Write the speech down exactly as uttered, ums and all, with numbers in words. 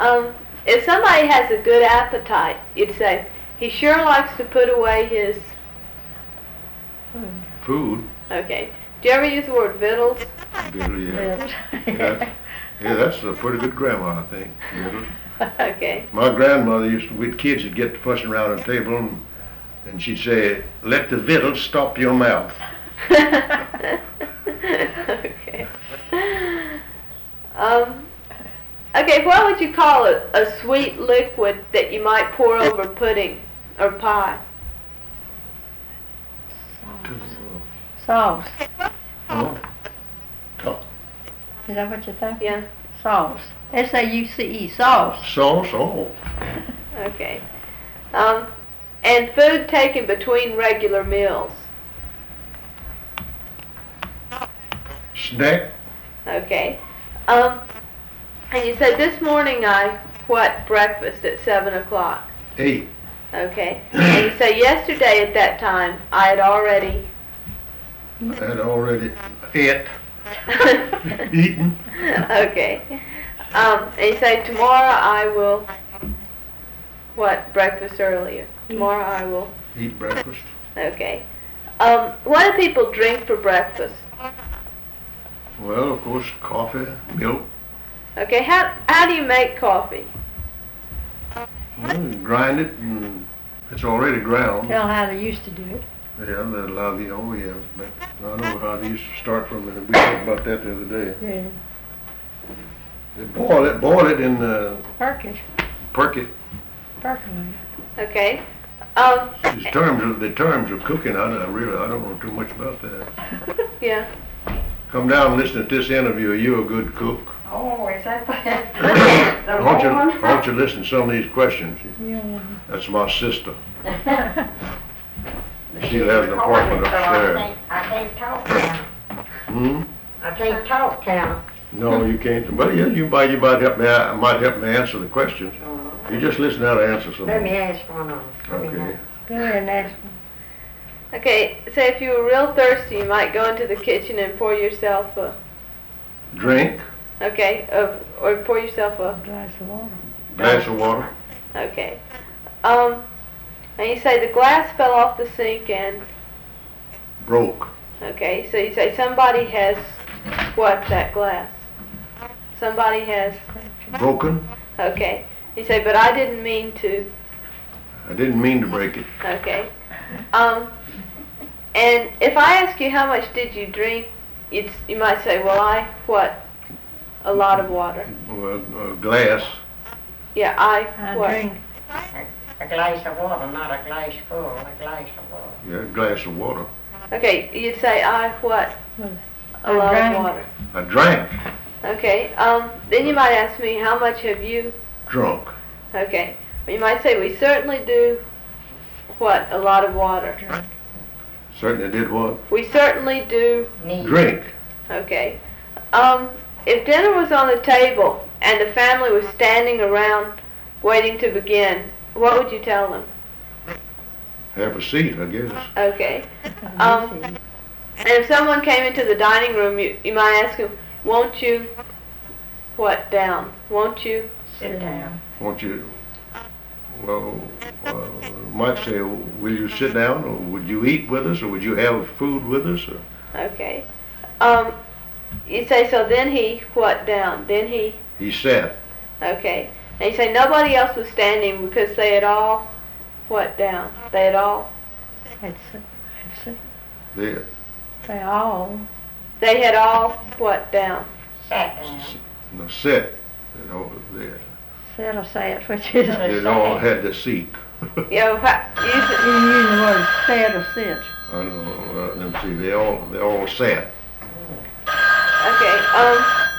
Um, if somebody has a good appetite, you'd say, he sure likes to put away his... Food. Okay. Do you ever use the word victuals? Victual, yeah. yeah. Yeah, that's a pretty good grammar, I think. Victuals. Okay. My grandmother used to, with kids would get fussing around the table, and, and she'd say, let the victuals stop your mouth. Okay. Um, okay, what would you call a, a sweet liquid that you might pour over pudding or pie? Sauce. Oh. Oh. Is that what you think? Yeah. Sauce. S A U C E, sauce. Sauce, oh. Okay. Um, and food taken between regular meals. Snack. Okay. Um, and you said this morning I what breakfast at seven o'clock. Eight. Okay. And you say yesterday at that time I had already. I had already ate. Eaten. Okay. Um, and you say tomorrow I will. What breakfast earlier? Tomorrow I will. Eat breakfast. Okay. Um, what do people drink for breakfast? Well, of course, coffee, milk. Okay, how how do you make coffee? Well, you grind it, and it's already ground. Tell how they used to do it. Yeah, that allow the oh yeah, but I know how they used to start from it. We talked about that the other day. Yeah. They boil it, boil it in uh, Perk it. perk it. Percolate. Okay. Um, These terms of the terms of cooking, I, I really I don't know too much about that. yeah. Come down and listen to this interview. Are you a good cook? Oh, is that the, I want you, I want you to listen to some of these questions. Yeah. That's my sister. She has an apartment upstairs. I can't talk now. Hmm? I can't talk now. No, you can't. But yeah, you might, you might help me. I might help me answer the questions. You just listen how to answer some. Let me ask one of them. Okay. Go ahead and ask them. Okay, say if you were real thirsty, you might go into the kitchen and pour yourself a, Drink, okay, uh, or pour yourself A a, glass of water. glass of water. okay. Um, and you say the glass fell off the sink and, Broke. okay, so you say somebody has, what, that glass? Somebody has, Broken. okay. You say, but I didn't mean to, I didn't mean to break it. okay. Um, and if I ask you how much did you drink, you'd, you might say, well, I, what, a lot of water. Well, a glass. Yeah, I, I what? drink. A glass of water, not a glass full, a glass of water. Yeah, a glass of water. Okay, you'd say, I, what, Well, a I lot drank. of water. I drank. Okay, um, then you might ask me, how much have you, Drunk. okay. Well, you might say, we certainly do, what, a lot of water. Certainly did what? We certainly do, Need. Drink. okay. Um, if dinner was on the table and the family was standing around waiting to begin, what would you tell them? Have a seat, I guess. Okay. Um, and if someone came into the dining room, you, you might ask them, won't you, what, down? Won't you? Sit down. Won't you, well, uh, might say, will you sit down, or would you eat with us, or would you have food with us? Or? Okay. Um, you say, so then he, what, down? Then he, He sat. okay. And you say nobody else was standing because they had all, what, down? They had all, That's it. That's it. There. They all. they had all, what, down? Sat down. No, sit. They all, there. Sit or sat, which is. They all had the seat. You know, wha- use it. You use the word sit or sit. I know. Uh, let me see. They all they all sat. Okay. Um,